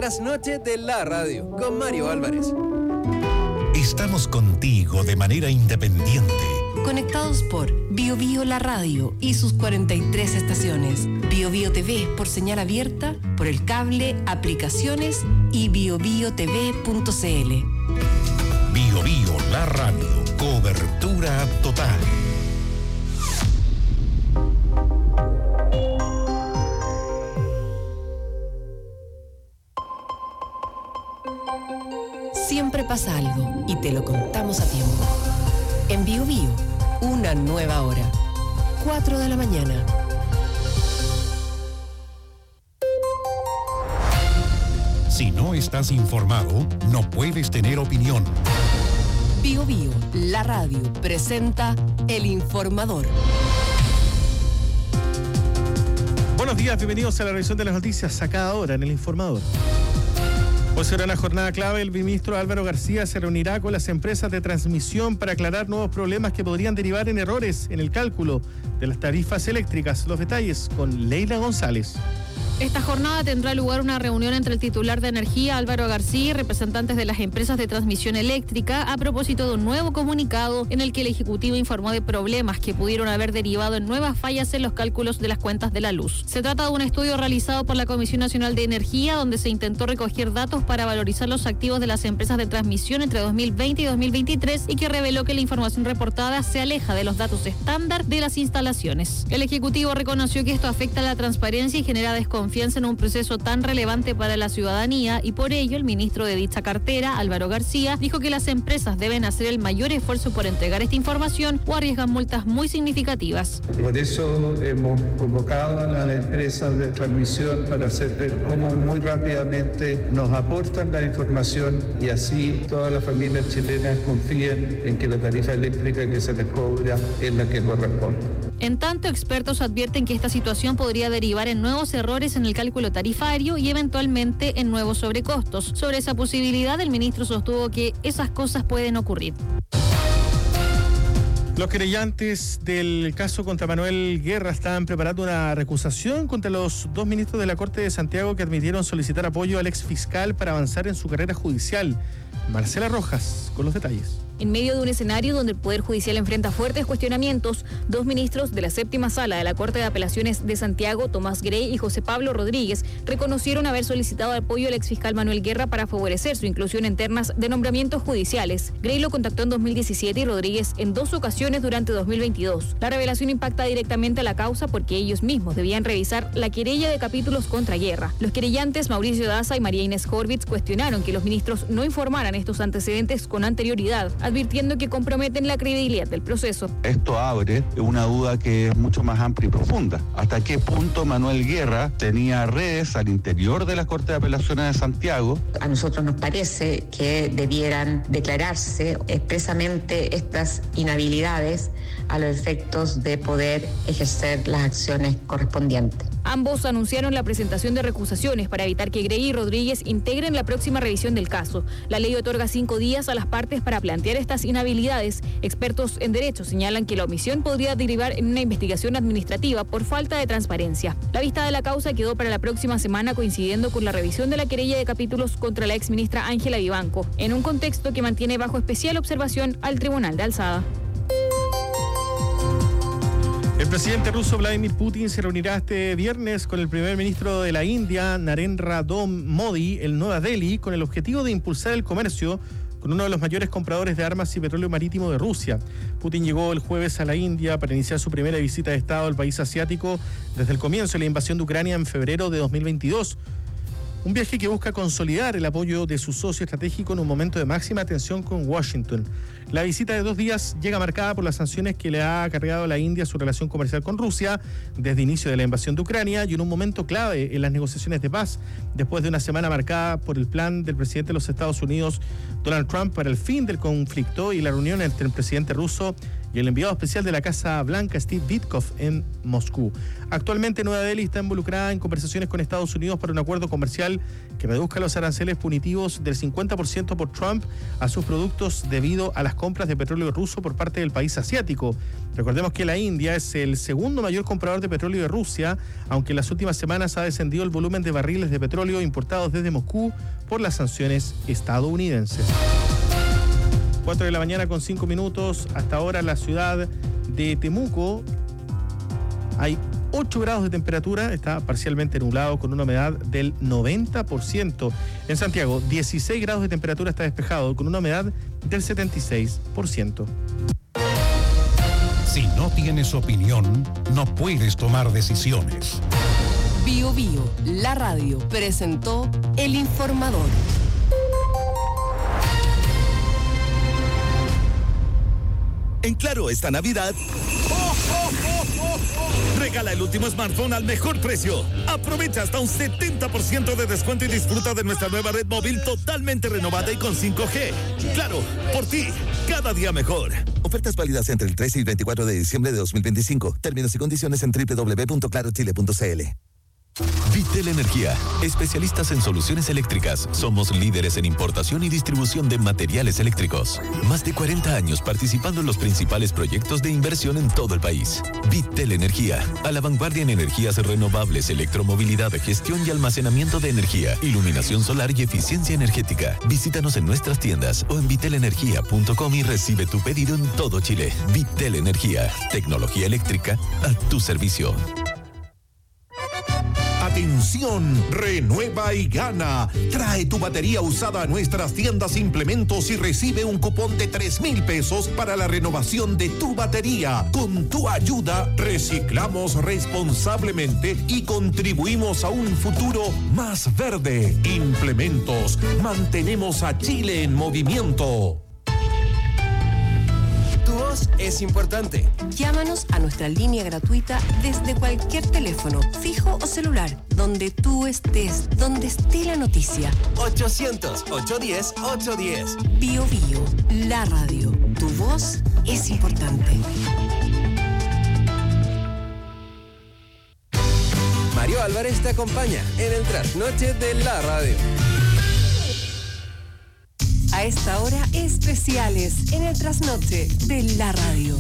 trasnoche de la radio con Mario Álvarez. Estamos contigo de manera independiente. Conectados por Bio Bio La Radio y sus 43 estaciones. Bio Bio TV por señal abierta, por el cable, aplicaciones y biobiotv.cl. Bio Bio La Radio. Cobertura total. Siempre pasa algo y te lo contamos a tiempo. En Bio Bio, una nueva hora. 4 de la mañana. Si no estás informado, no puedes tener opinión. Bio Bio, la radio, presenta El Informador. Buenos días, bienvenidos a la revisión de las noticias a cada hora en El Informador. Hoy será una jornada clave. El ministro Álvaro García se reunirá con las empresas de transmisión para aclarar nuevos problemas que podrían derivar en errores en el cálculo de las tarifas eléctricas. Los detalles con Leila González. Esta jornada tendrá lugar una reunión entre el titular de Energía, Álvaro García, y representantes de las empresas de transmisión eléctrica a propósito de un nuevo comunicado en el que el Ejecutivo informó de problemas que pudieron haber derivado en nuevas fallas en los cálculos de las cuentas de la luz. Se trata de un estudio realizado por la Comisión Nacional de Energía donde se intentó recoger datos para valorizar los activos de las empresas de transmisión entre 2020 y 2023 y que reveló que la información reportada se aleja de los datos estándar de las instalaciones. El Ejecutivo reconoció que esto afecta a la transparencia y genera desconfianza en un proceso tan relevante para la ciudadanía y por ello el ministro de dicha cartera, Álvaro García, dijo que las empresas deben hacer el mayor esfuerzo por entregar esta información o arriesgan multas muy significativas. Por eso hemos convocado a las empresas de transmisión para hacer ver cómo muy rápidamente nos aportan la información y así todas las familias chilenas confíen en que la tarifa eléctrica que se les cobra es la que corresponde. En tanto, expertos advierten que esta situación podría derivar en nuevos errores en el cálculo tarifario y eventualmente en nuevos sobrecostos. Sobre esa posibilidad, el ministro sostuvo que esas cosas pueden ocurrir. Los querellantes del caso contra Manuel Guerra están preparando una recusación contra los dos ministros de la Corte de Santiago que admitieron solicitar apoyo al exfiscal para avanzar en su carrera judicial. Marcela Rojas, con los detalles. En medio de un escenario donde el Poder Judicial enfrenta fuertes cuestionamientos, dos ministros de la séptima sala de la Corte de Apelaciones de Santiago, Tomás Grey y José Pablo Rodríguez, reconocieron haber solicitado apoyo al exfiscal Manuel Guerra para favorecer su inclusión en ternas de nombramientos judiciales. Grey lo contactó en 2017 y Rodríguez en 2 ocasiones durante 2022. La revelación impacta directamente a la causa porque ellos mismos debían revisar la querella de capítulos contra Guerra. Los querellantes Mauricio Daza y María Inés Horvitz cuestionaron que los ministros no informaran estos antecedentes con anterioridad, advirtiendo que comprometen la credibilidad del proceso. Esto abre una duda que es mucho más amplia y profunda. ¿Hasta qué punto Manuel Guerra tenía redes al interior de la Corte de Apelaciones de Santiago? A nosotros nos parece que debieran declararse expresamente estas inhabilidades a los efectos de poder ejercer las acciones correspondientes. Ambos anunciaron la presentación de recusaciones para evitar que Grey y Rodríguez integren la próxima revisión del caso. La ley otorga 5 días a las partes para plantear estas inhabilidades. Expertos en derecho señalan que la omisión podría derivar en una investigación administrativa por falta de transparencia. La vista de la causa quedó para la próxima semana coincidiendo con la revisión de la querella de capítulos contra la exministra Ángela Vivanco, en un contexto que mantiene bajo especial observación al Tribunal de Alzada. El presidente ruso Vladimir Putin se reunirá este viernes con el primer ministro de la India, Narendra Modi, en Nueva Delhi, con el objetivo de impulsar el comercio con uno de los mayores compradores de armas y petróleo marítimo de Rusia. Putin llegó el jueves a la India para iniciar su primera visita de Estado al país asiático desde el comienzo de la invasión de Ucrania en febrero de 2022. Un viaje que busca consolidar el apoyo de su socio estratégico en un momento de máxima tensión con Washington. La visita de 2 días llega marcada por las sanciones que le ha acarreado a la India su relación comercial con Rusia desde el inicio de la invasión de Ucrania y en un momento clave en las negociaciones de paz, después de una semana marcada por el plan del presidente de los Estados Unidos, Donald Trump, para el fin del conflicto y la reunión entre el presidente ruso y el enviado especial de la Casa Blanca, Steve Witkoff, en Moscú. Actualmente Nueva Delhi está involucrada en conversaciones con Estados Unidos para un acuerdo comercial que reduzca los aranceles punitivos del 50% por Trump a sus productos debido a las compras de petróleo ruso por parte del país asiático. Recordemos que la India es el segundo mayor comprador de petróleo de Rusia, aunque en las últimas semanas ha descendido el volumen de barriles de petróleo importados desde Moscú por las sanciones estadounidenses. 4 de la mañana con 5 minutos. Hasta ahora en la ciudad de Temuco hay 8 grados de temperatura, está parcialmente nublado con una humedad del 90%. En Santiago, 16 grados de temperatura, está despejado con una humedad del 76%. Si no tienes opinión, no puedes tomar decisiones. Bio Bio, la radio, presentó El Informador. En Claro esta Navidad, regala el último smartphone al mejor precio. Aprovecha hasta un 70% de descuento y disfruta de nuestra nueva red móvil totalmente renovada y con 5G. Claro, por ti, cada día mejor. Ofertas válidas entre el 13 y 24 de diciembre de 2025. Términos y condiciones en www.clarochile.cl. Vitel Energía, especialistas en soluciones eléctricas. Somos líderes en importación y distribución de materiales eléctricos. Más de 40 años participando en los principales proyectos de inversión en todo el país. Vitel Energía, a la vanguardia en energías renovables, electromovilidad, gestión y almacenamiento de energía, iluminación solar y eficiencia energética. Visítanos en nuestras tiendas o en vitelenergia.com y recibe tu pedido en todo Chile. Vitel Energía, tecnología eléctrica a tu servicio. Atención, renueva y gana. Trae tu batería usada a nuestras tiendas Implementos y recibe un cupón de 3,000 pesos para la renovación de tu batería. Con tu ayuda, reciclamos responsablemente y contribuimos a un futuro más verde. Implementos, mantenemos a Chile en movimiento. Tu voz es importante. Llámanos a nuestra línea gratuita desde cualquier teléfono, fijo o celular, donde tú estés, donde esté la noticia. 800-810-810. Bio Bio, la radio. Tu voz es importante. Mario Álvarez te acompaña en el trasnoche de la radio. A esta hora, especiales en el trasnoche de la radio.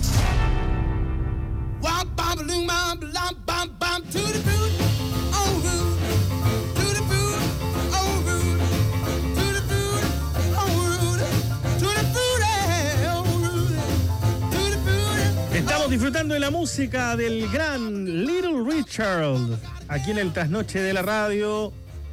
Estamos disfrutando de la música del gran Little Richard aquí en el trasnoche de la radio.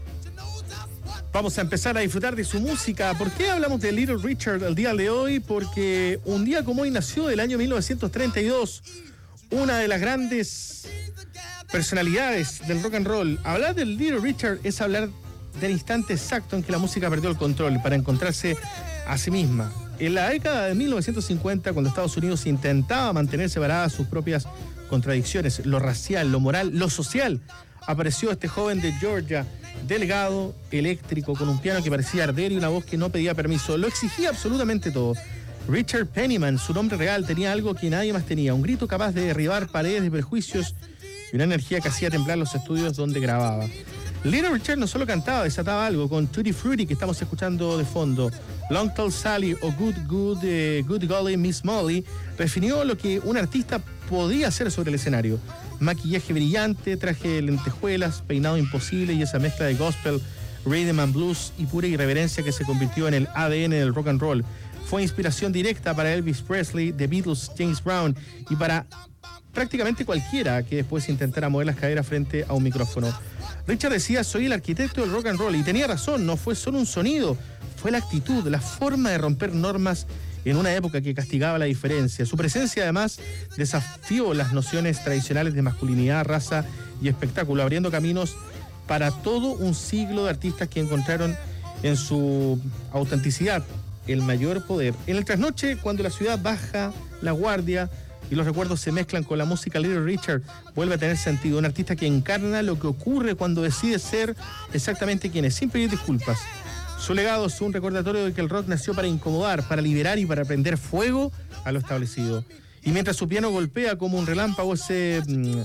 Vamos a empezar a disfrutar de su música. ¿Por qué hablamos de Little Richard el día de hoy? Porque un día como hoy nació el año 1932 una de las grandes personalidades del rock and roll. Hablar de Little Richard es hablar del instante exacto en que la música perdió el control para encontrarse a sí misma. En la década de 1950, cuando Estados Unidos intentaba mantener separadas sus propias contradicciones, lo racial, lo moral, lo social, apareció este joven de Georgia, delgado, eléctrico, con un piano que parecía arder y una voz que no pedía permiso. Lo exigía absolutamente todo. Richard Penniman, su nombre real, tenía algo que nadie más tenía, un grito capaz de derribar paredes de prejuicios y una energía que hacía temblar los estudios donde grababa. Little Richard no solo cantaba, desataba algo con Tutti Frutti, que estamos escuchando de fondo. Long Tall Sally o Good Golly Miss Molly definió lo que un artista podía hacer sobre el escenario. Maquillaje brillante, traje de lentejuelas, peinado imposible y esa mezcla de gospel, rhythm and blues y pura irreverencia que se convirtió en el ADN del rock and roll. Fue inspiración directa para Elvis Presley, The Beatles, James Brown y para prácticamente cualquiera que después intentara mover las caderas frente a un micrófono. Richard decía: soy el arquitecto del rock and roll, y tenía razón, no fue solo un sonido, fue la actitud, la forma de romper normas en una época que castigaba la diferencia. Su presencia además desafió las nociones tradicionales de masculinidad, raza y espectáculo, abriendo caminos para todo un siglo de artistas que encontraron en su autenticidad el mayor poder. En el trasnoche, cuando la ciudad baja la guardia y los recuerdos se mezclan con la música, Little Richard vuelve a tener sentido. Un artista que encarna lo que ocurre cuando decide ser exactamente quien es, sin pedir disculpas. Su legado es un recordatorio de que el rock nació para incomodar, para liberar y para prender fuego a lo establecido. Y mientras su piano golpea como un relámpago, ese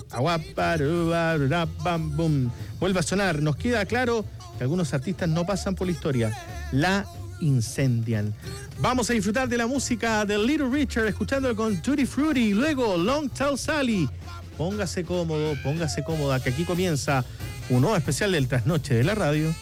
vuelve a sonar. Nos queda claro que algunos artistas no pasan por la historia, la incendian. Vamos a disfrutar de la música de Little Richard, escuchándolo con Tutti Frutti, y luego Long Tall Sally. Póngase cómodo, póngase cómoda, que aquí comienza un nuevo especial del Trasnoche de la Radio.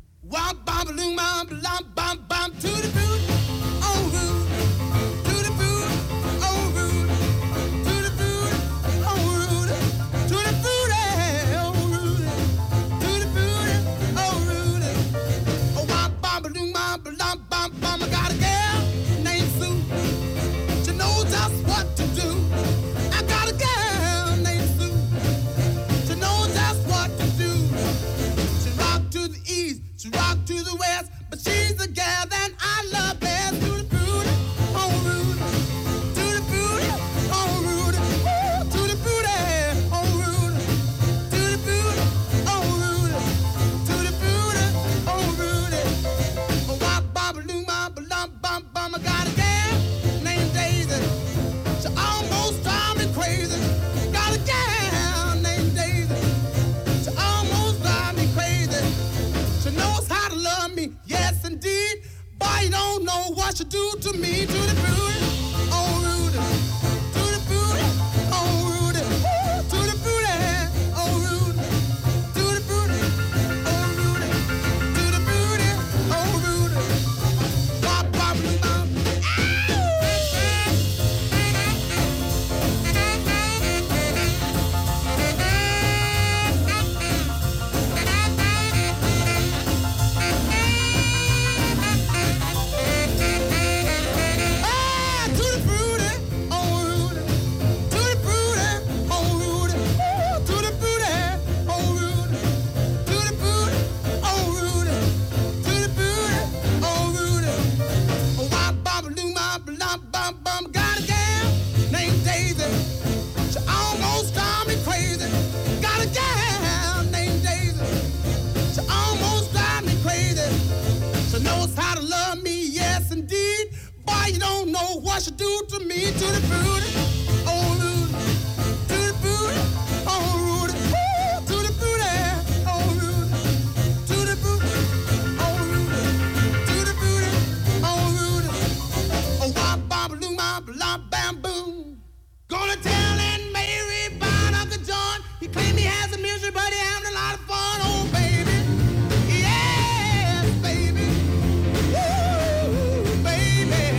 What you do to me, to the booty, oh Rudy, to the booty, oh Rudy, to the booty, oh Rudy, to the booty, oh Rudy, to the booty, oh Rudy, pop, pop, pop. What you do to me, to the booty, oh Rudy, to the booty, oh Rudy, to the booty, oh Rudy, to the booty, oh Rudy, to the booty, oh Rudy, oh wop bop loom bop lop bam boom. Gonna tell Aunt Mary about Uncle John. He claimed he has a misery, but he having a lot of fun, oh baby, yes baby, woo baby.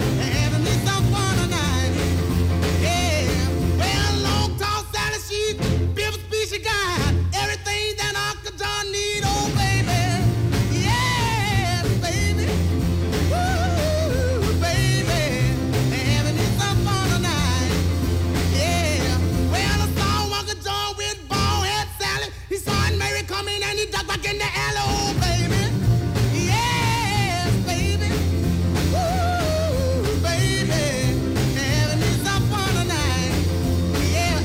She got everything that Uncle John need, oh baby, yes baby, woo baby, having me some fun tonight, yeah. Well, I saw Uncle John with bald head Sally. He saw Aunt Mary coming and he ducked back in the alley, oh baby, yes baby, woo baby, having me some fun tonight, yeah.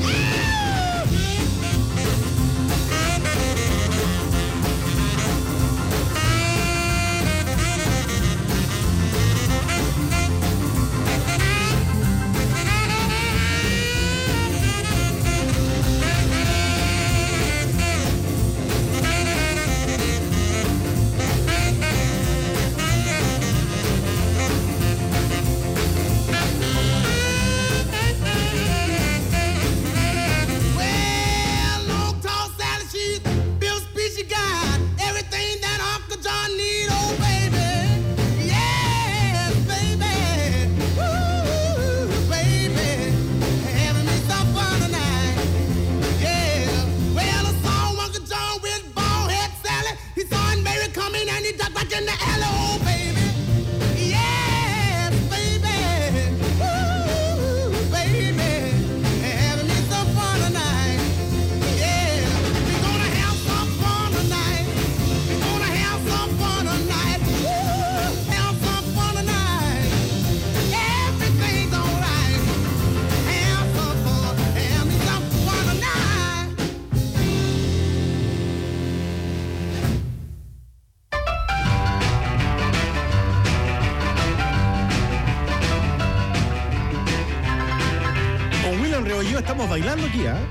Rebolledo, estamos bailando aquí, ¿eh?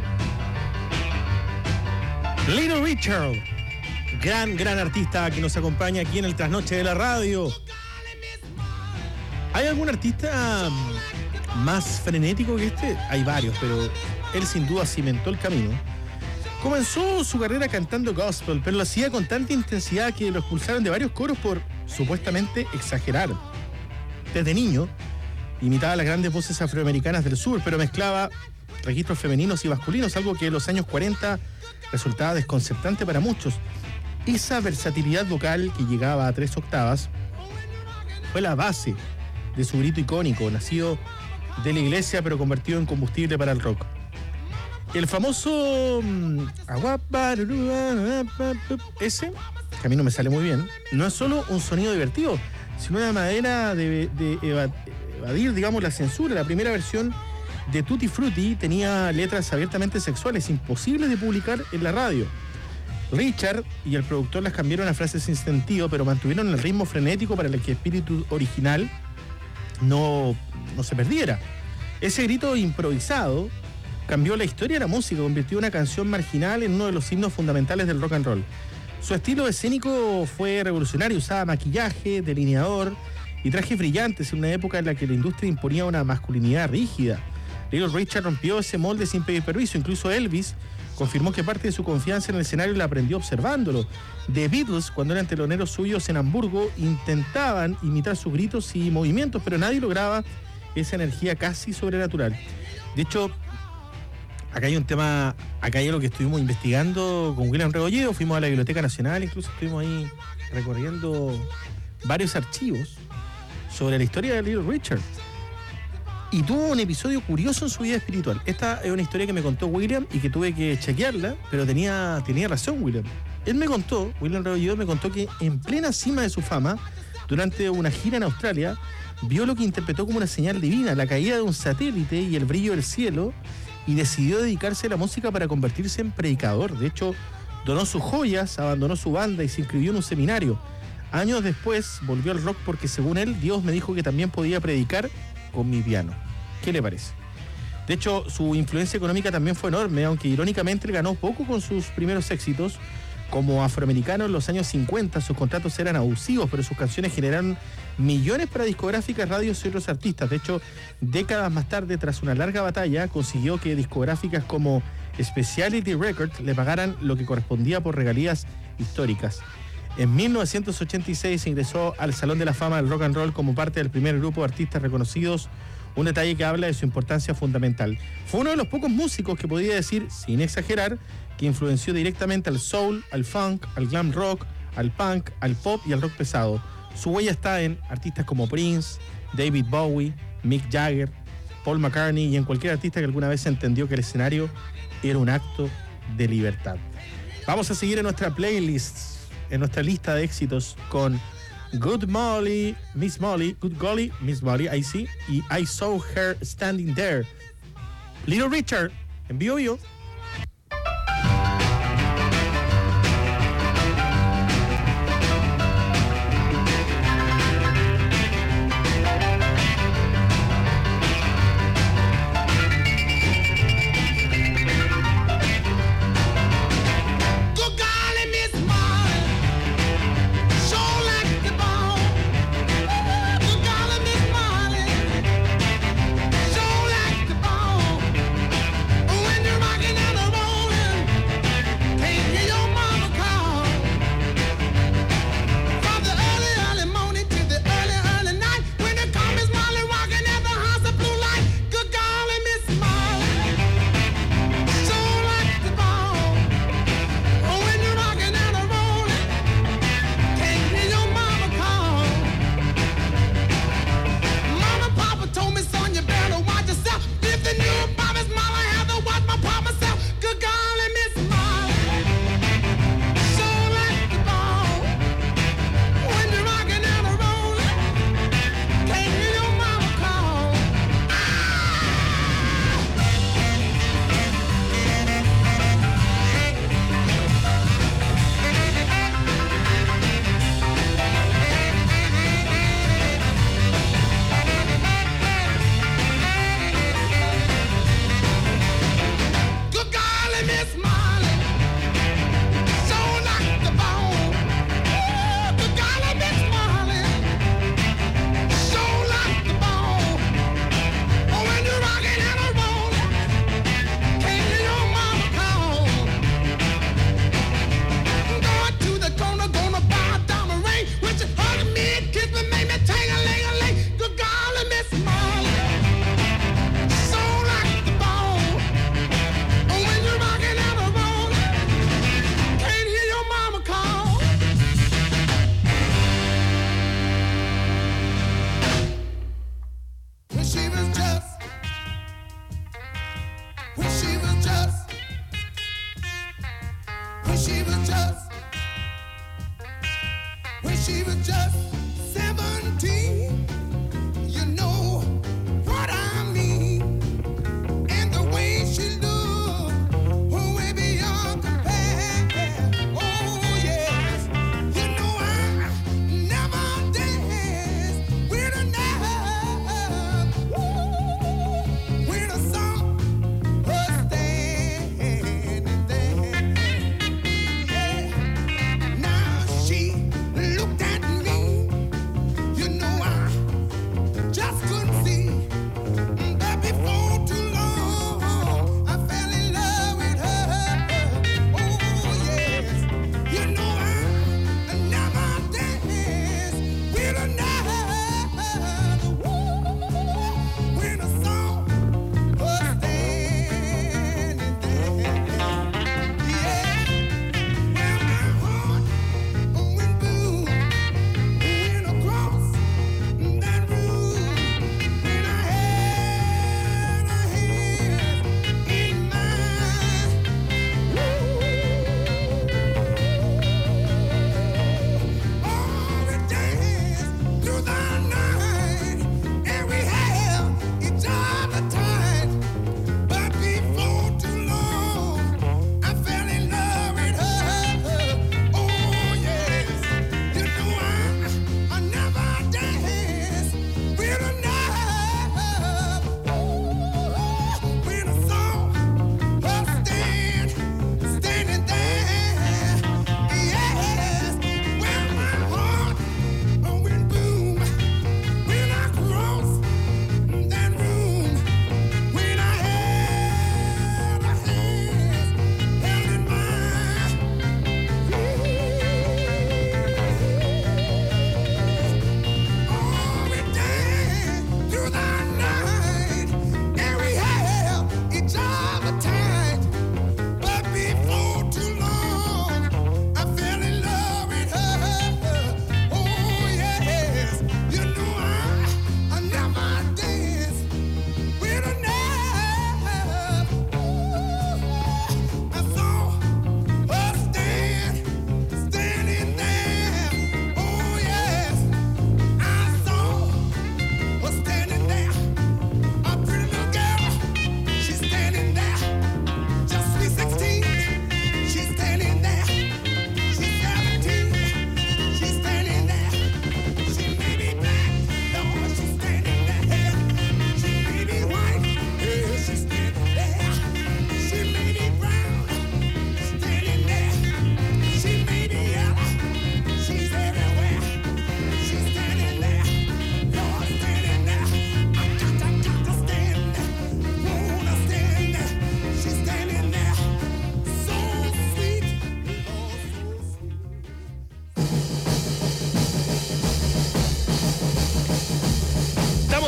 Little Richard, gran artista que nos acompaña aquí en el Trasnoche de la Radio. ¿Hay algún artista más frenético que este? Hay varios, pero él sin duda cimentó el camino. Comenzó su carrera cantando gospel, pero lo hacía con tanta intensidad que lo expulsaron de varios coros por supuestamente exagerar. Desde niño imitaba las grandes voces afroamericanas del sur, pero mezclaba registros femeninos y masculinos, algo que en los años 40 resultaba desconcertante para muchos. Esa versatilidad vocal que llegaba a 3 octavas fue la base de su grito icónico, nacido de la iglesia pero convertido en combustible para el rock. El famoso ese, que a mí no me sale muy bien, no es solo un sonido divertido, sino una manera de evadir, digamos, la censura. La primera versión de Tutti Frutti tenía letras abiertamente sexuales, imposibles de publicar en la radio. Richard y el productor las cambiaron a frases sin sentido, pero mantuvieron el ritmo frenético para el que el espíritu original no se perdiera. Ese grito improvisado cambió la historia de la música, convirtió una canción marginal en uno de los himnos fundamentales del rock and roll. Su estilo escénico fue revolucionario, usaba maquillaje, delineador y trajes brillantes en una época en la que la industria imponía una masculinidad rígida. Little Richard rompió ese molde sin pedir permiso. Incluso Elvis confirmó que parte de su confianza en el escenario la aprendió observándolo. The Beatles, cuando eran teloneros suyos en Hamburgo, intentaban imitar sus gritos y movimientos, pero nadie lograba esa energía casi sobrenatural. De hecho, acá hay un tema, acá hay algo que estuvimos investigando con William Rebolledo, fuimos a la Biblioteca Nacional, incluso estuvimos ahí recorriendo varios archivos sobre la historia de Little Richard. Y tuvo un episodio curioso en su vida espiritual. Esta es una historia que me contó William y que tuve que chequearla, pero tenía razón William. William Rebolledo me contó que en plena cima de su fama, durante una gira en Australia, vio lo que interpretó como una señal divina, la caída de un satélite y el brillo del cielo, y decidió dedicarse a la música para convertirse en predicador. De hecho, donó sus joyas, abandonó su banda y se inscribió en un seminario. Años después volvió al rock porque, según él, Dios me dijo que también podía predicar con mi piano. ¿Qué le parece? De hecho, su influencia económica también fue enorme, aunque irónicamente él ganó poco con sus primeros éxitos. Como afroamericano en los años 50, sus contratos eran abusivos, pero sus canciones generaron millones para discográficas, radios y otros artistas. De hecho, décadas más tarde, tras una larga batalla, consiguió que discográficas como Specialty Records le pagaran lo que correspondía por regalías históricas. En 1986 ingresó al Salón de la Fama del Rock and Roll como parte del primer grupo de artistas reconocidos, un detalle que habla de su importancia fundamental. Fue uno de los pocos músicos que podía decir, sin exagerar, que influenció directamente al soul, al funk, al glam rock, al punk, al pop y al rock pesado. Su huella está en artistas como Prince, David Bowie, Mick Jagger, Paul McCartney y en cualquier artista que alguna vez entendió que el escenario era un acto de libertad. Vamos a seguir en nuestra playlist, en nuestra lista de éxitos con Good Golly, Miss Molly, I See, y I Saw Her Standing There. Little Richard, en Bio. When you're rocking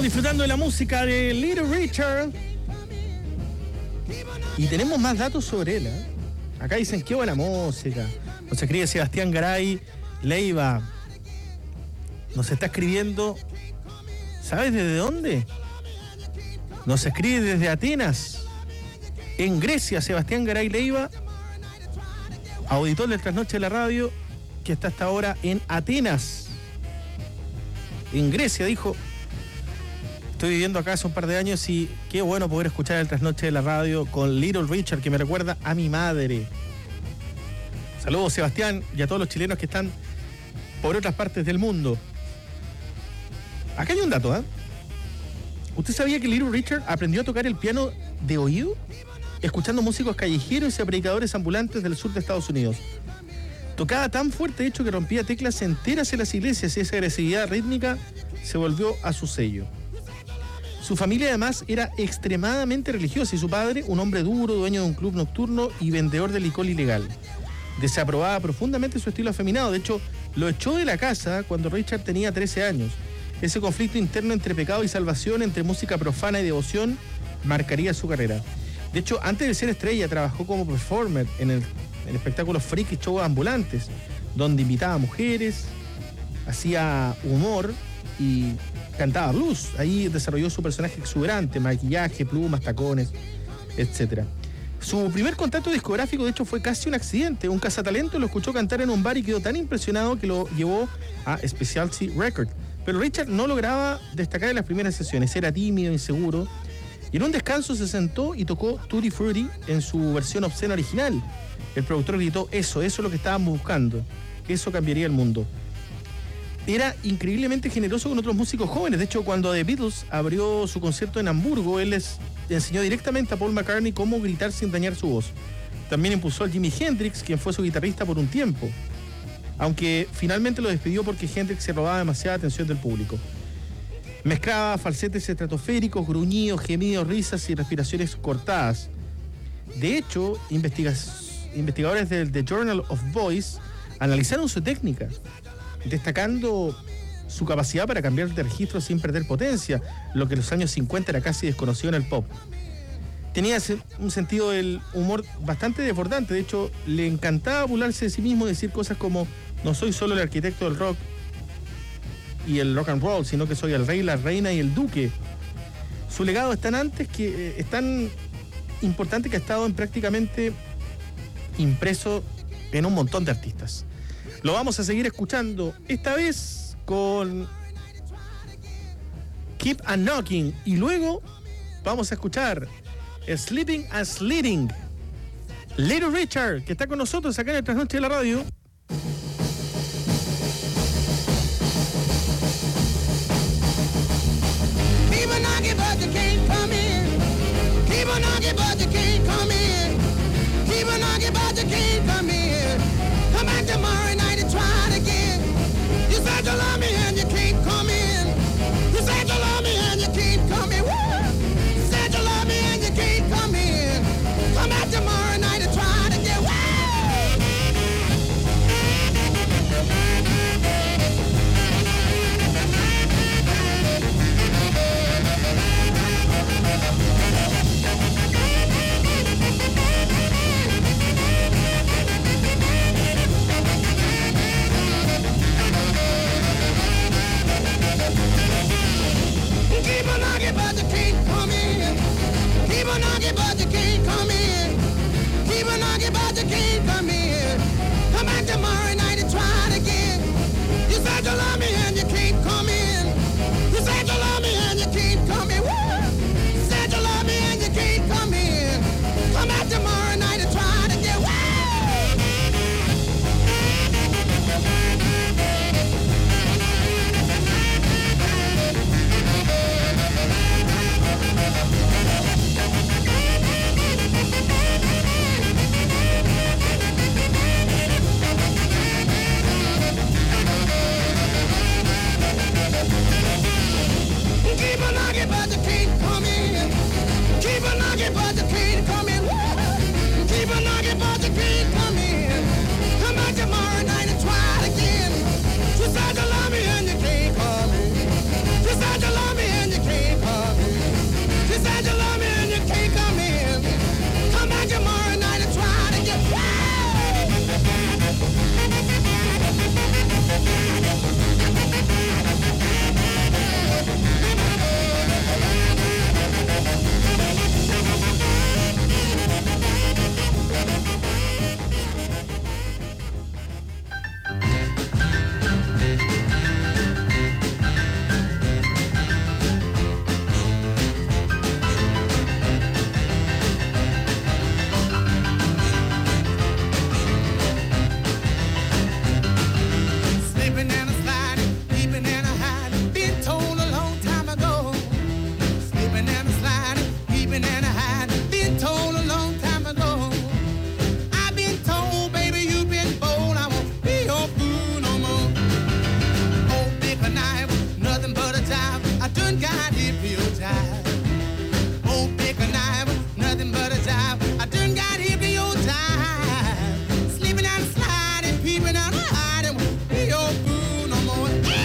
Seguimos disfrutando de la música de Little Richard. Y tenemos más datos sobre él, ¿eh? Acá dicen, qué buena música. Nos escribe Sebastián Garay Leiva. Nos está escribiendo, ¿sabes desde dónde? Nos escribe desde Atenas, en Grecia. Sebastián Garay Leiva, auditor del Trasnoche de la Radio, que está hasta ahora en Atenas, en Grecia. Dijo, estoy viviendo acá hace un par de años y qué bueno poder escuchar el Trasnoche de la Radio con Little Richard, que me recuerda a mi madre. Saludos, Sebastián, y a todos los chilenos que están por otras partes del mundo. Acá hay un dato, ¿eh? ¿Usted sabía que Little Richard aprendió a tocar el piano de oído? Escuchando músicos callejeros y predicadores ambulantes del sur de Estados Unidos. Tocaba tan fuerte, de hecho, que rompía teclas enteras en las iglesias y esa agresividad rítmica se volvió a su sello. Su familia además era extremadamente religiosa y su padre, un hombre duro, dueño de un club nocturno y vendedor de licor ilegal. Desaprobaba profundamente su estilo afeminado, de hecho, lo echó de la casa cuando Richard tenía 13 años. Ese conflicto interno entre pecado y salvación, entre música profana y devoción, marcaría su carrera. De hecho, antes de ser estrella, trabajó como performer en espectáculos freak y shows ambulantes, donde invitaba a mujeres, hacía humor y cantaba blues. Ahí desarrolló su personaje exuberante, maquillaje, plumas, tacones, etc. Su primer contacto discográfico, de hecho, fue casi un accidente. Un cazatalentos lo escuchó cantar en un bar y quedó tan impresionado que lo llevó a Specialty Records. Pero Richard no lograba destacar en las primeras sesiones, era tímido, inseguro, y en un descanso se sentó y tocó Tutti Frutti en su versión obscena original. El productor gritó, eso es lo que estábamos buscando, eso cambiaría el mundo. Era increíblemente generoso con otros músicos jóvenes. De hecho, cuando The Beatles abrió su concierto en Hamburgo, él les enseñó directamente a Paul McCartney cómo gritar sin dañar su voz. También impulsó a Jimi Hendrix, quien fue su guitarrista por un tiempo, aunque finalmente lo despidió porque Hendrix se robaba demasiada atención del público. Mezclaba falsetes estratosféricos, gruñidos, gemidos, risas y respiraciones cortadas. De hecho, investigadores del The Journal of Voice analizaron su técnica, destacando su capacidad para cambiar de registro sin perder potencia, lo que en los años 50 era casi desconocido en el pop. Tenía un sentido del humor bastante desbordante. De hecho, le encantaba burlarse de sí mismo y decir cosas como: no soy solo el arquitecto del rock y el rock and roll, sino que soy el rey, la reina y el duque. Su legado es tan importante que ha estado prácticamente impreso en un montón de artistas. Lo vamos a seguir escuchando, esta vez con Keep a Knocking, y luego vamos a escuchar Sleeping and Sledding. Little Richard, que está con nosotros acá en el Trasnoche de la Radio. Keep a knocking, but you can't come in. Keep a knocking, but you can't come in. Keep a knocking, but you can't come in. Come back tomorrow night and try it again. You said you love me and you can't come in. You said you love me and you can't come in. Woo! You said you love me and you can't come in. Come back tomorrow night and try it again. Woo! Keep on knocking, but you can't come in. Keep on knocking, but you can't come in. Keep on knocking, but you can't come in. Come back tomorrow night and try it again. You said you love me and you can't come in. You said you love me and you can't come in. Woo! You said you love me and you can't come in. Come back tomorrow night and try it again. Woo! Keep on knocking, but you can't come in. Keep on knocking, but you can't come in. Woo! Keep on knocking, but you can't come in. Come back tomorrow night and try it again. You said you love me and you can't come in. You said you love me and you can't. knife, nothing but a jive. I done got hypnotized. Oh, pick a knife, nothing but a jive. I done got hypnotized. Sleeping and sliding, peeping and hiding. Be your boo no more.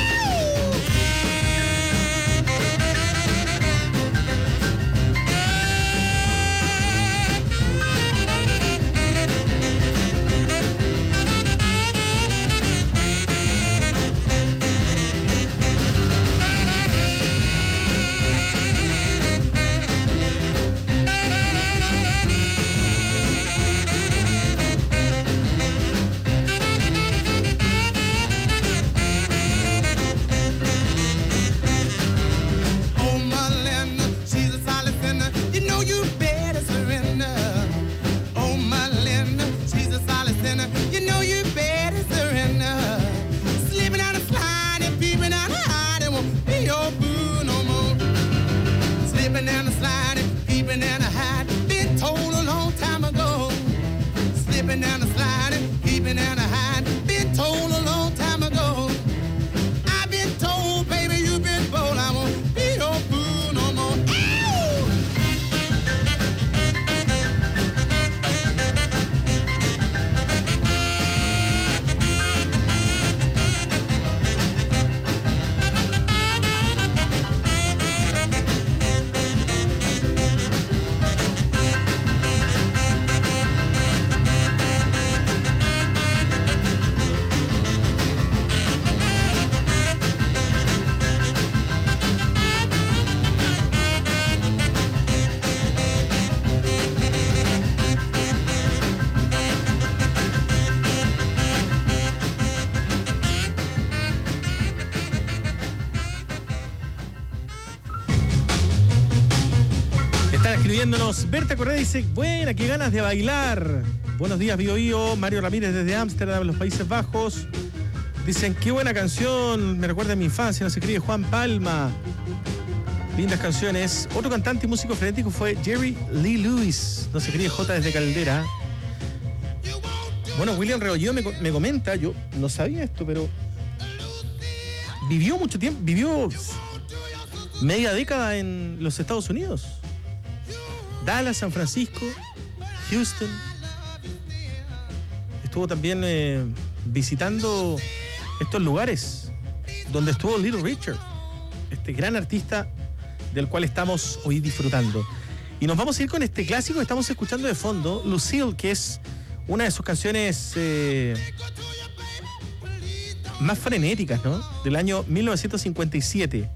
Oh, Melinda, she's a solid sinner. You know you better surrender. Oh, Melinda, she's a solid sinner. You know you better surrender. Slipping out and sliding, peeping out and hiding. Won't be your boo no more. Slipping and sliding, peeping and hiding. Been told a long time ago. Slipping and sliding, peeping and hiding. Been told a long time ago. I've been told, baby, you've been bold. I won't be your boo no more. Ow! Están escribiéndonos. Berta Correa dice, buena, qué ganas de bailar. Buenos días, Bio Bio. Mario Ramírez desde Ámsterdam, en los Países Bajos. Dicen, qué buena canción, me recuerda a mi infancia, no se escribe Juan Palma. Lindas canciones. Otro cantante y músico frenético fue Jerry Lee Lewis. No se escribe J desde Caldera. Bueno, William Rebolledo me comenta, yo no sabía esto, pero vivió mucho tiempo, vivió media década en los Estados Unidos. Dallas, San Francisco, Houston. Estuvo también visitando estos lugares donde estuvo Little Richard, este gran artista del cual estamos hoy disfrutando. Y nos vamos a ir con este clásico que estamos escuchando de fondo, Lucille, que es una de sus canciones más frenéticas, ¿no? Del año 1957.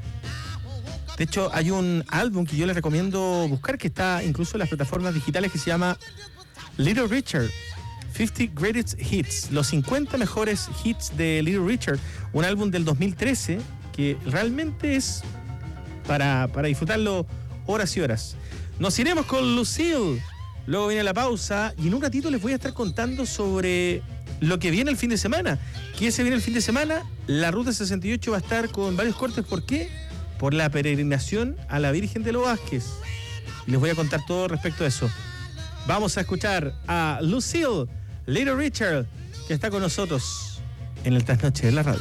De hecho, hay un álbum que yo les recomiendo buscar, que está incluso en las plataformas digitales, que se llama Little Richard 50 Greatest Hits, los 50 mejores hits de Little Richard, un álbum del 2013 que realmente es para disfrutarlo horas y horas. Nos iremos con Lucille, luego viene la pausa y en un ratito les voy a estar contando sobre lo que viene el fin de semana. ¿Qué se viene el fin de semana? La Ruta 68 va a estar con varios cortes. ¿Por qué? Por la peregrinación a la Virgen de los Vázquez. Y les voy a contar todo respecto a eso. Vamos a escuchar a Lucille, Little Richard, que está con nosotros en el Trasnoche de la Radio.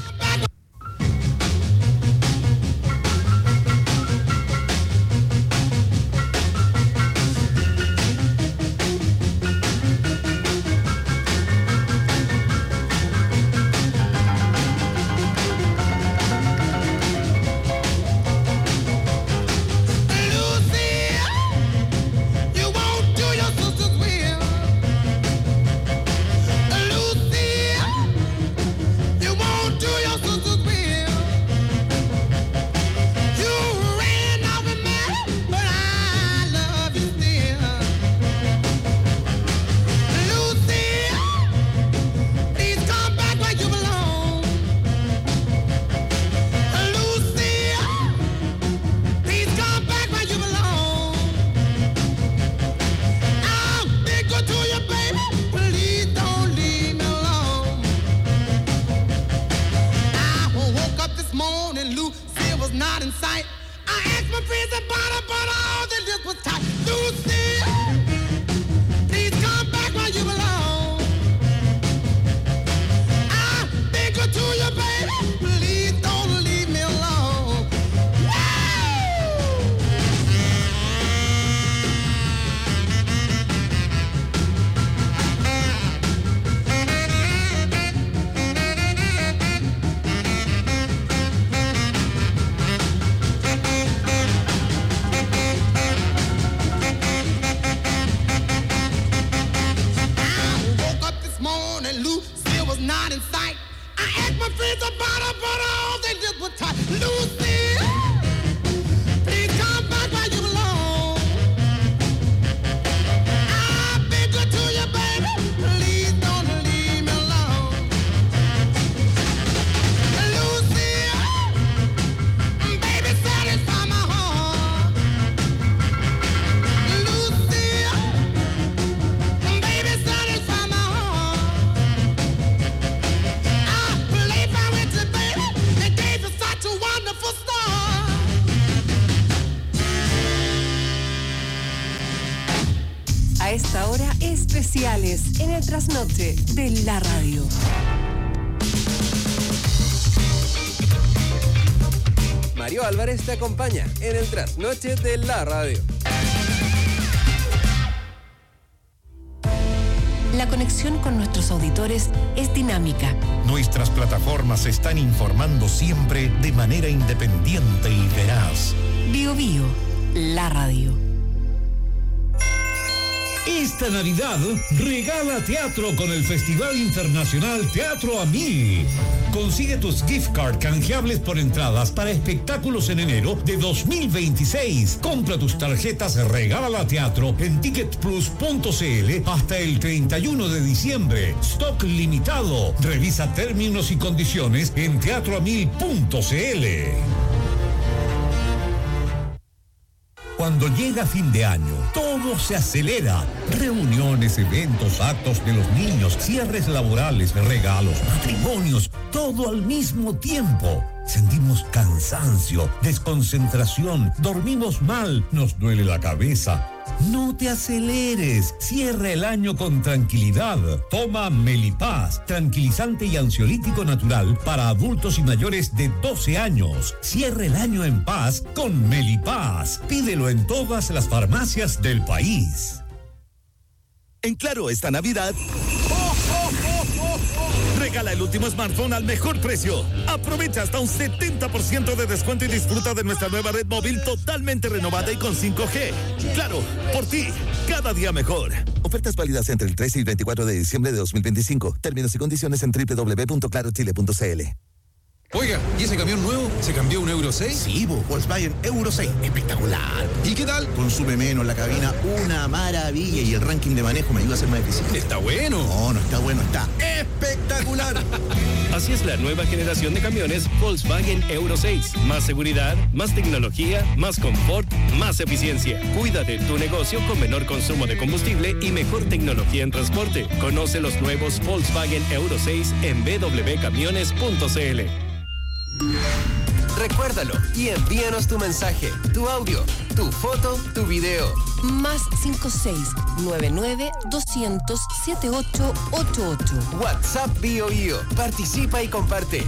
Please don't leave. esta hora, especiales en el trasnoche de la radio. Mario Álvarez te acompaña en el trasnoche de la radio. La conexión con nuestros auditores es dinámica. Nuestras plataformas están informando siempre de manera independiente y veraz. Bio Bio, la radio. Esta Navidad regala teatro con el Festival Internacional Teatro a Mil. Consigue tus gift card canjeables por entradas para espectáculos en enero de 2026. Compra tus tarjetas Regálala Teatro en ticketplus.cl hasta el 31 de diciembre. Stock limitado. Revisa términos y condiciones en teatroamil.cl. Cuando llega fin de año, todo se acelera. Reuniones, eventos, actos de los niños, cierres laborales, regalos, matrimonios, todo al mismo tiempo. Sentimos cansancio, desconcentración, dormimos mal, nos duele la cabeza. No te aceleres, cierra el año con tranquilidad. Toma Melipaz, tranquilizante y ansiolítico natural para adultos y mayores de 12 años. Cierra el año en paz con Melipaz. Pídelo en todas las farmacias del país. En Claro, esta Navidad, regala el último smartphone al mejor precio. Aprovecha hasta un 70% de descuento y disfruta de nuestra nueva red móvil totalmente renovada y con 5G. Claro, por ti, cada día mejor. Ofertas válidas entre el 13 y el 24 de diciembre de 2025. Términos y condiciones en www.clarochile.cl. Oiga, ¿y ese camión nuevo se cambió un Euro 6? Sí, Volkswagen Euro 6. Espectacular. ¿Y qué tal? Consume menos la cabina, una maravilla. Y el ranking de manejo me ayuda a ser más eficiente. ¿Está bueno? No está bueno, está espectacular. Así es la nueva generación de camiones Volkswagen Euro 6. Más seguridad, más tecnología, más confort, más eficiencia. Cuida de tu negocio con menor consumo de combustible y mejor tecnología en transporte. Conoce los nuevos Volkswagen Euro 6 en www.camiones.cl. Recuérdalo y envíanos tu mensaje, tu audio, tu foto, tu video. Más 56-99-200-7888. WhatsApp Bio Bio. Participa y comparte.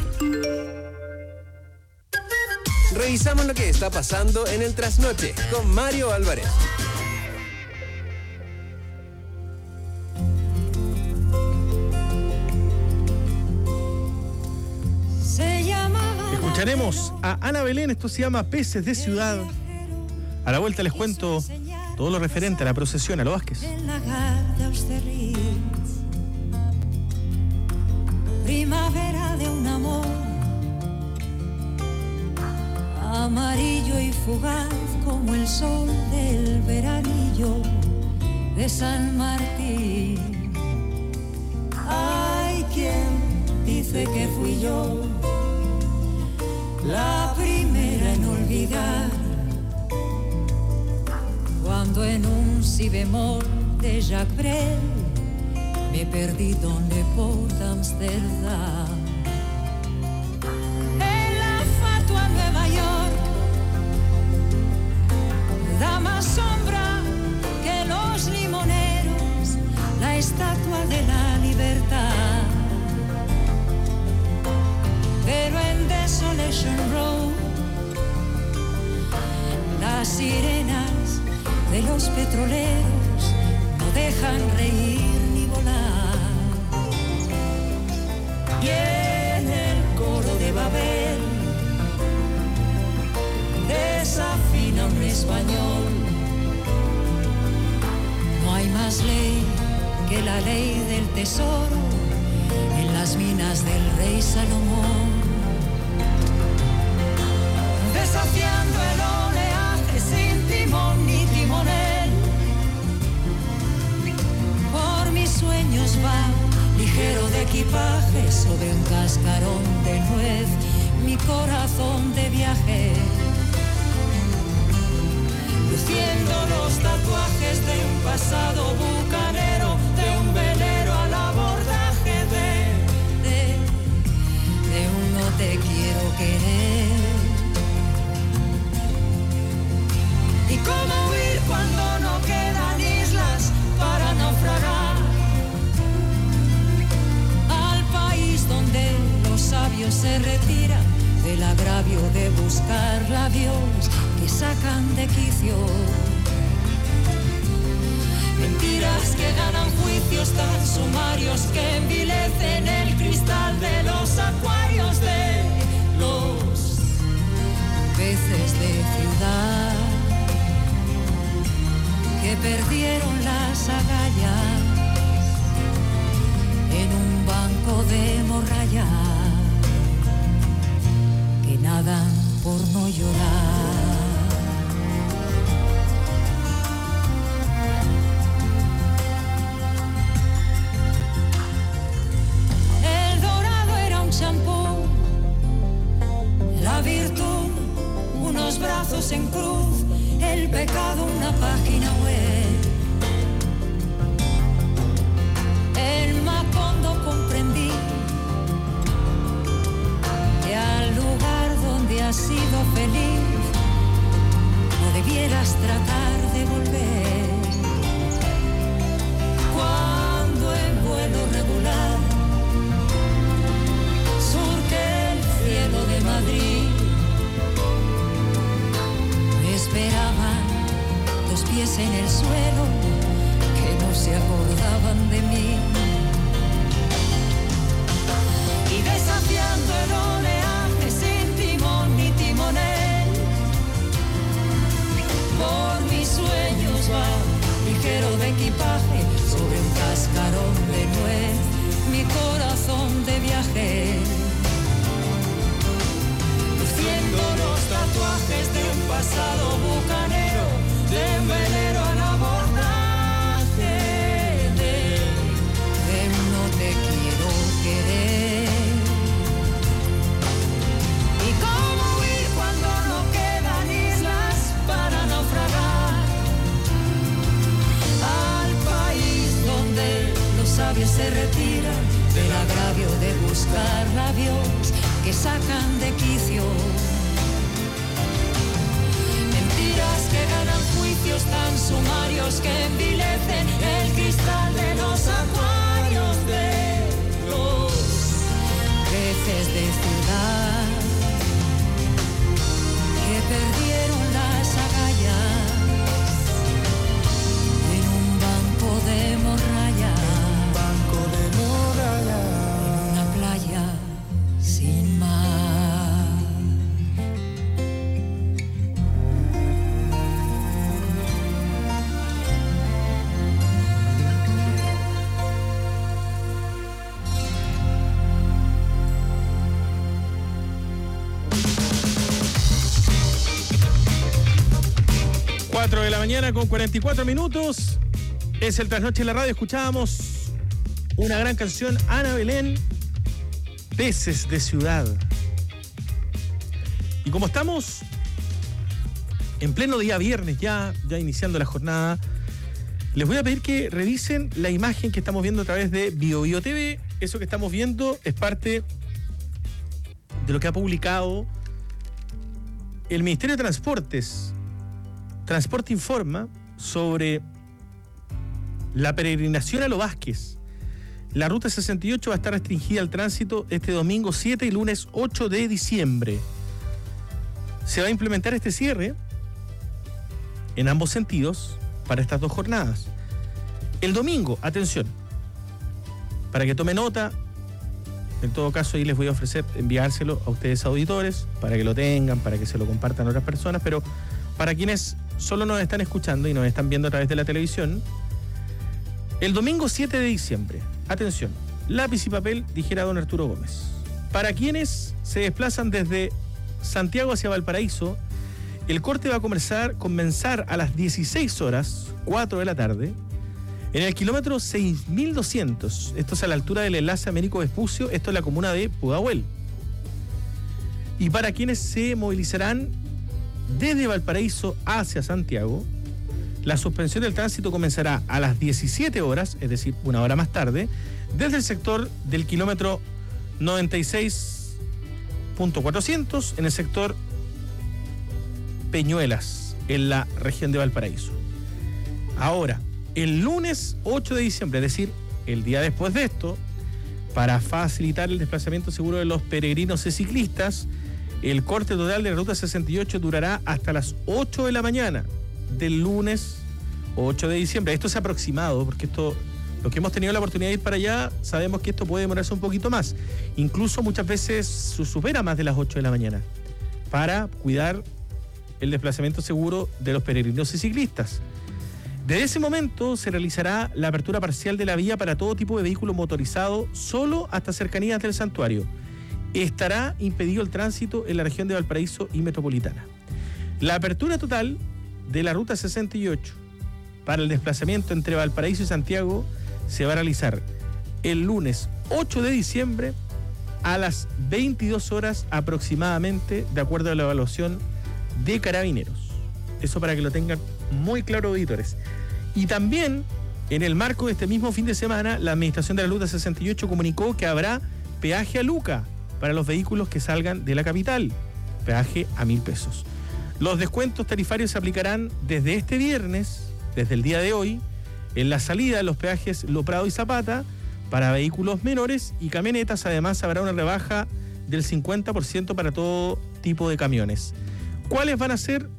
Revisamos lo que está pasando en el trasnoche con Mario Álvarez. Escucharemos a Ana Belén, esto se llama Peces de Ciudad. A la vuelta les cuento todo lo referente a la procesión a los Vázquez. Primavera de un amor amarillo y fugaz como el sol del veranillo de San Martín. Hay quien dice que fui yo la primera en olvidar, cuando en un si bemol de Jacques Brel me perdí donde por Amsterdam. En la fatua Nueva York da más sombra que los limoneros, la estatua de la libertad. Pero en Desolation Road las sirenas de los petroleros no dejan reír ni volar. Y en el coro de Babel desafina un español. No hay más ley que la ley del tesoro en las minas del rey Salomón. Desafiando el oleaje sin timón ni timonel, por mis sueños va ligero de equipaje sobre un cascarón de nuez, mi corazón de viaje, luciendo los tatuajes de un pasado bucanero, de un velero al abordaje de un no te quiero querer. ¿Y cómo huir cuando no quedan islas para sabios se retiran del agravio de buscar labios que sacan de quicio. Mentiras que ganan juicios tan sumarios que envilecen el cristal de los acuarios de los peces de ciudad que perdieron las agallas en un banco de morralla, que nadan por no llorar. El dorado era un champú, la virtud unos brazos en cruz, el pecado una página web. En Macondo comprendí que al lugar donde has sido feliz no debieras tratar de volver. Cuando en vuelo regular surque el cielo de Madrid, me esperaban los pies en el suelo que no se acordaban de mí. Y desafiando el oleaje sin timón ni timonel, por mis sueños va ligero de equipaje sobre un cascarón de nuez, mi corazón de viaje, luciendo los tatuajes de un pasado bucanero, de un velero al abordaje de no te quiero querer. Y cómo huir cuando no quedan islas para naufragar, al país donde los sabios se retiran del agravio de buscar labios que sacan de quicio. Mentiras que ganan juicios tan sumarios que envilecen el cristal de los acuarios de los peces de ciudad que perdieron las agallas en un banco de morralla, en una playa sin mar. De la mañana con 44 minutos. Es el Trasnoche en la radio. Escuchábamos una gran canción, Ana Belén, Peces de Ciudad. Y como estamos en pleno día viernes, ya iniciando la jornada, les voy a pedir que revisen la imagen que estamos viendo a través de BioBio TV. Eso que estamos viendo es parte de lo que ha publicado el Ministerio de Transportes. Transporte informa sobre la peregrinación a Lo Vázquez. La ruta 68 va a estar restringida al tránsito este domingo 7 y lunes 8 de diciembre. Se va a implementar este cierre en ambos sentidos para estas dos jornadas. El domingo, atención, para que tome nota, en todo caso ahí les voy a ofrecer enviárselo a ustedes auditores, para que lo tengan, para que se lo compartan a otras personas, pero para quienes solo nos están escuchando y nos están viendo a través de la televisión, el domingo 7 de diciembre, atención, lápiz y papel, dijera don Arturo Gómez. Para quienes se desplazan desde Santiago hacia Valparaíso, el corte va a comenzar a las 16 horas, 4 de la tarde, en el kilómetro 6200. Esto es a la altura del enlace Américo Vespucio, esto es la comuna de Pudahuel. Y para quienes se movilizarán desde Valparaíso hacia Santiago, la suspensión del tránsito comenzará a las 17 horas, es decir, una hora más tarde, desde el sector del kilómetro 96.400 en el sector Peñuelas, en la región de Valparaíso. Ahora, el lunes 8 de diciembre, es decir, el día después de esto, Para facilitar el desplazamiento seguro de los peregrinos y ciclistas, el corte total de la Ruta 68 durará hasta las 8 de la mañana del lunes 8 de diciembre. Esto es aproximado, porque los que hemos tenido la oportunidad de ir para allá, sabemos que esto puede demorarse un poquito más. Incluso muchas veces supera más de las 8 de la mañana, para cuidar el desplazamiento seguro de los peregrinos y ciclistas. Desde ese momento se realizará la apertura parcial de la vía para todo tipo de vehículo motorizado solo hasta cercanías del santuario. Estará impedido el tránsito en la región de Valparaíso y Metropolitana. La apertura total de la Ruta 68 para el desplazamiento entre Valparaíso y Santiago se va a realizar el lunes 8 de diciembre a las 22 horas aproximadamente, de acuerdo a la evaluación de Carabineros. Eso para que lo tengan muy claro, auditores. Y también, en el marco de este mismo fin de semana, la administración de la Ruta 68 comunicó que habrá peaje a Luca para los vehículos que salgan de la capital, peaje a 1.000 pesos. Los descuentos tarifarios se aplicarán desde este viernes, desde el día de hoy, en la salida de los peajes Lo Prado y Zapata para vehículos menores y camionetas. Además, habrá una rebaja del 50% para todo tipo de camiones. ¿Cuáles van a ser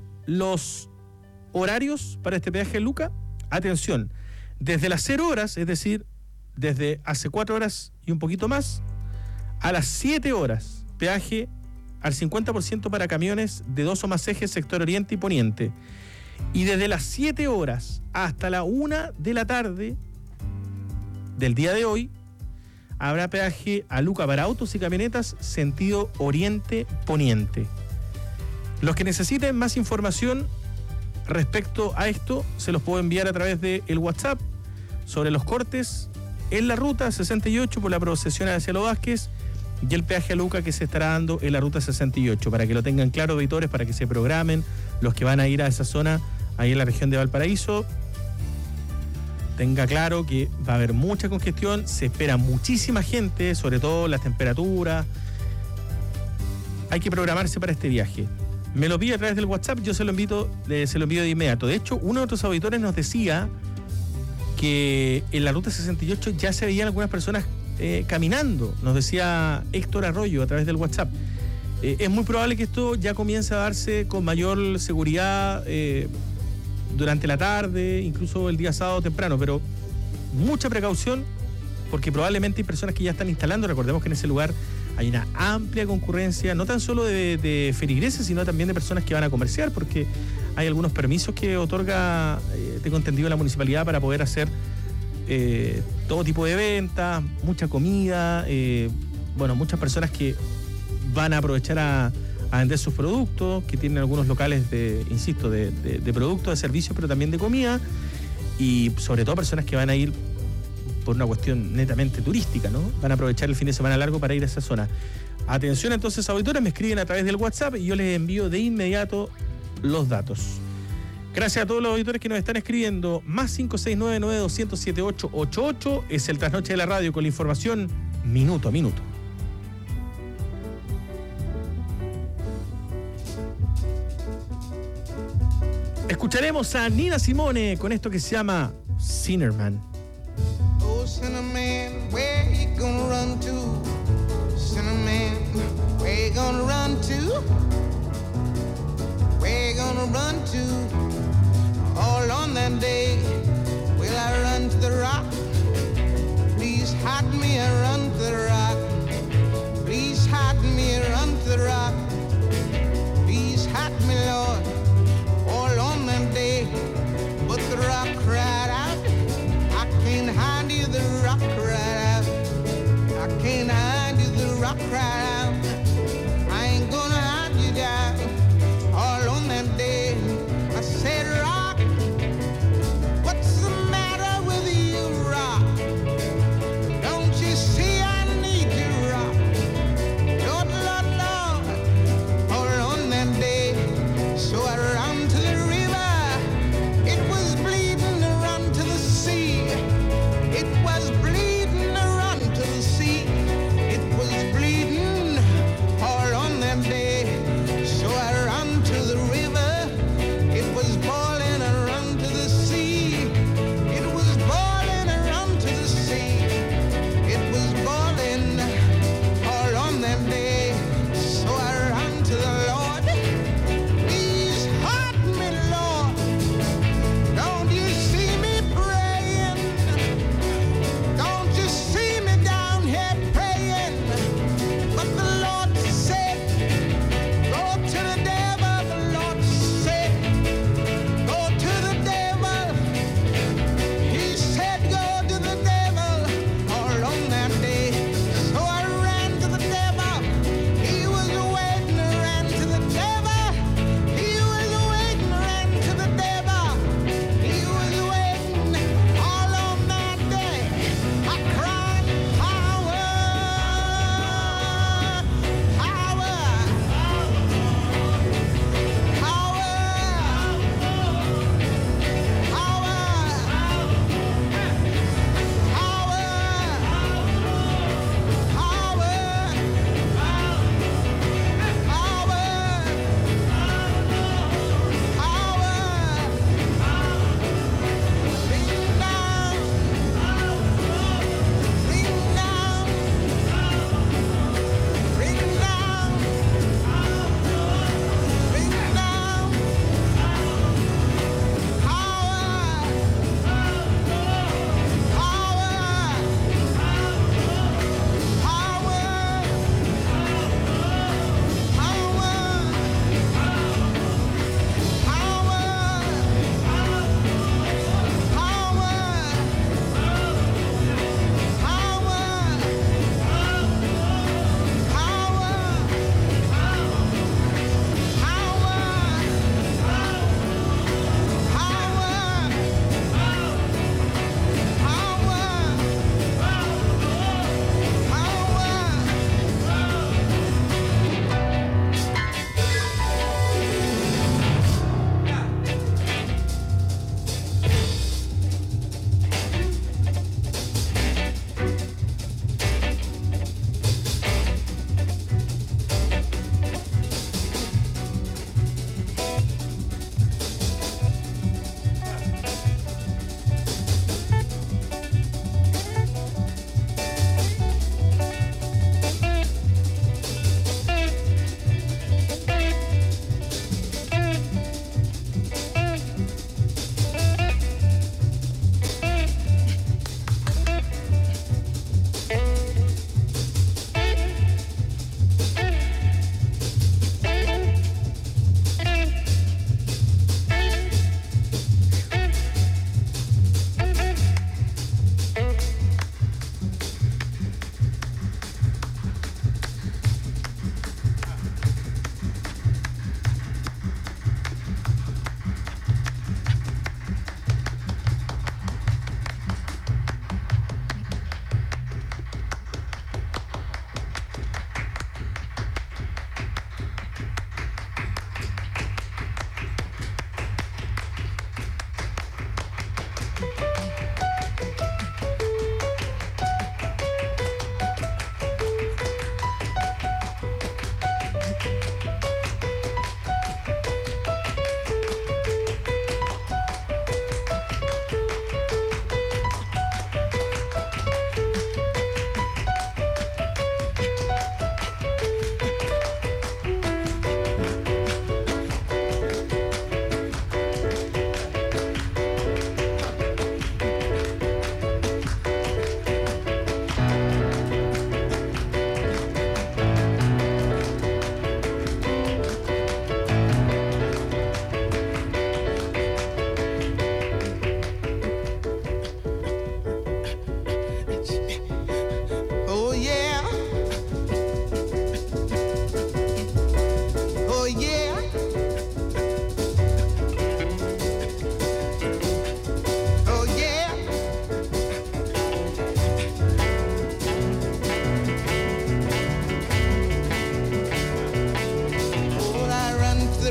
los horarios para este peaje Luca? Atención, desde las 0 horas, es decir, desde hace 4 horas y un poquito más, a las 7 horas, peaje al 50% para camiones de 2 o más ejes, sector oriente y poniente. Y desde las 7 horas hasta la 1 de la tarde del día de hoy, habrá peaje a Luca para autos y camionetas, sentido oriente-poniente. Los que necesiten más información respecto a esto, se los puedo enviar a través del WhatsApp sobre los cortes en la Ruta 68 por la procesión hacia Los Vázquez y el peaje a Luca que se estará dando en la Ruta 68, para que lo tengan claro, auditores, para que se programen los que van a ir a esa zona ahí en la región de Valparaíso. Tenga claro que va a haber mucha congestión, se espera muchísima gente, sobre todo las temperaturas. Hay que programarse para este viaje. Me lo pide a través del WhatsApp, yo se lo envío de inmediato. De hecho, uno de otros auditores nos decía que en la Ruta 68 ya se veían algunas personas caminando. Nos decía Héctor Arroyo a través del WhatsApp. Es muy probable que esto ya comience a darse con mayor seguridad durante la tarde, incluso el día sábado temprano, pero mucha precaución, porque probablemente hay personas que ya están instalando. Recordemos que en ese lugar hay una amplia concurrencia, no tan solo de feligreses, sino también de personas que van a comerciar, porque hay algunos permisos que otorga, tengo entendido, la municipalidad para poder hacer todo tipo de ventas, mucha comida, muchas personas que van a aprovechar a vender sus productos, que tienen algunos locales de productos, de servicios, pero también de comida, y sobre todo personas que van a ir por una cuestión netamente turística, ¿no? Van a aprovechar el fin de semana largo para ir a esa zona. Atención entonces, auditores, me escriben a través del WhatsApp y yo les envío de inmediato los datos. Gracias a todos los auditores que nos están escribiendo. Más 569-9207-888 es el Trasnoche de la Radio con la información minuto a minuto. Escucharemos a Nina Simone con esto que se llama Sinnerman. Oh, Sinnerman, where you gonna run to? Sinnerman, where you gonna run to? Where you gonna run to? All on that day, will I run to the rock? Please hide me and run to the rock. Please hide me and run to the rock. Please hide me, Lord. All on that day, but the rock cried out. I can't hide you, the rock cried out. I can't hide you, the rock cried out. I ain't gonna hide you down. All on that day, I said, rock, what's the matter with you, rock? Don't you see I need you, rock? Lord, Lord, Lord, all on that day, so I ran to the river. It was bleeding to run to the sea. It was bleeding to run to the sea. It was bleeding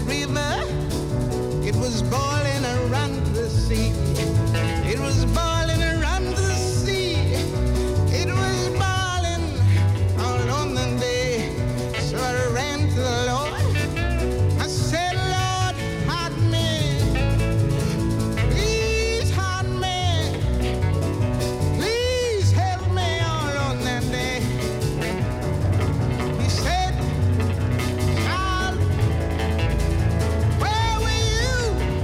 river. It was boiling around the sea. It was boiling around the sea. It was boiling all on the day. So I ran to the Lord. I said, Lord, hide me. Please hide me. Please help me all on that day. He said, child, where were you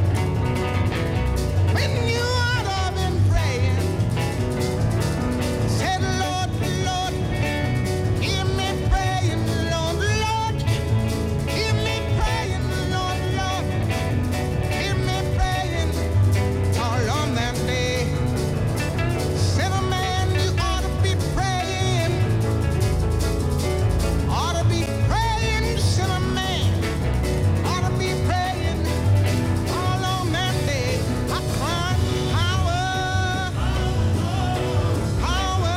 when you ought to have been praying? Said, Lord, Lord, hear me praying, Lord, Lord, hear me praying, Lord, Lord, hear me praying all on that day. Said, a man, you ought to be praying, ought to be praying, said a man, ought to be praying all on that day. I cried, power, power,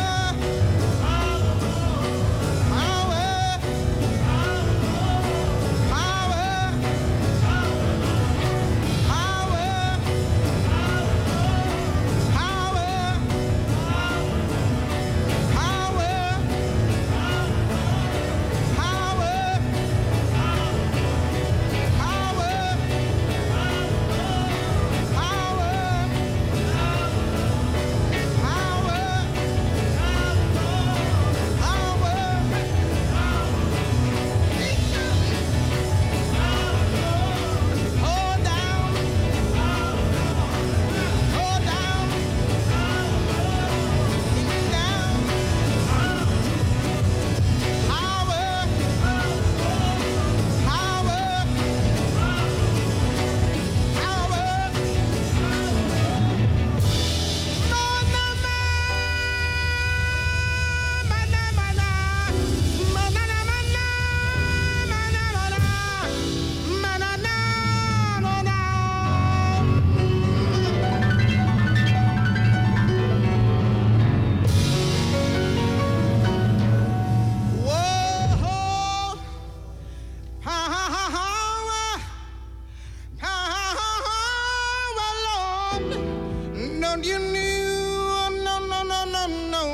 don't you know? No, no, no, no,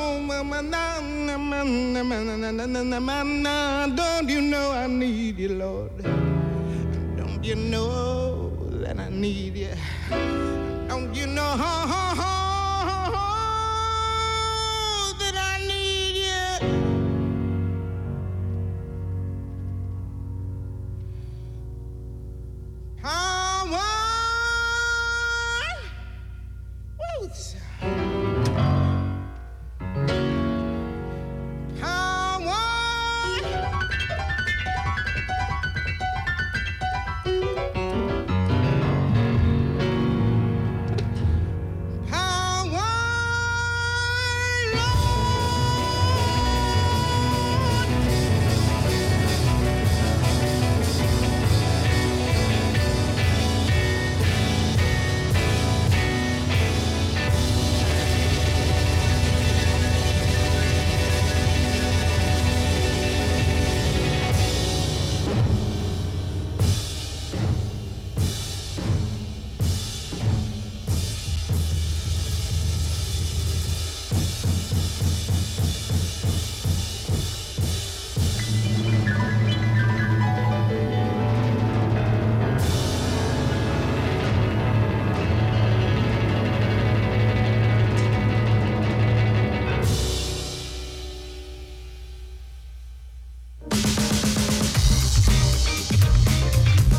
no. Don't you know I need you, Lord? Don't you know that I need you? Don't you know?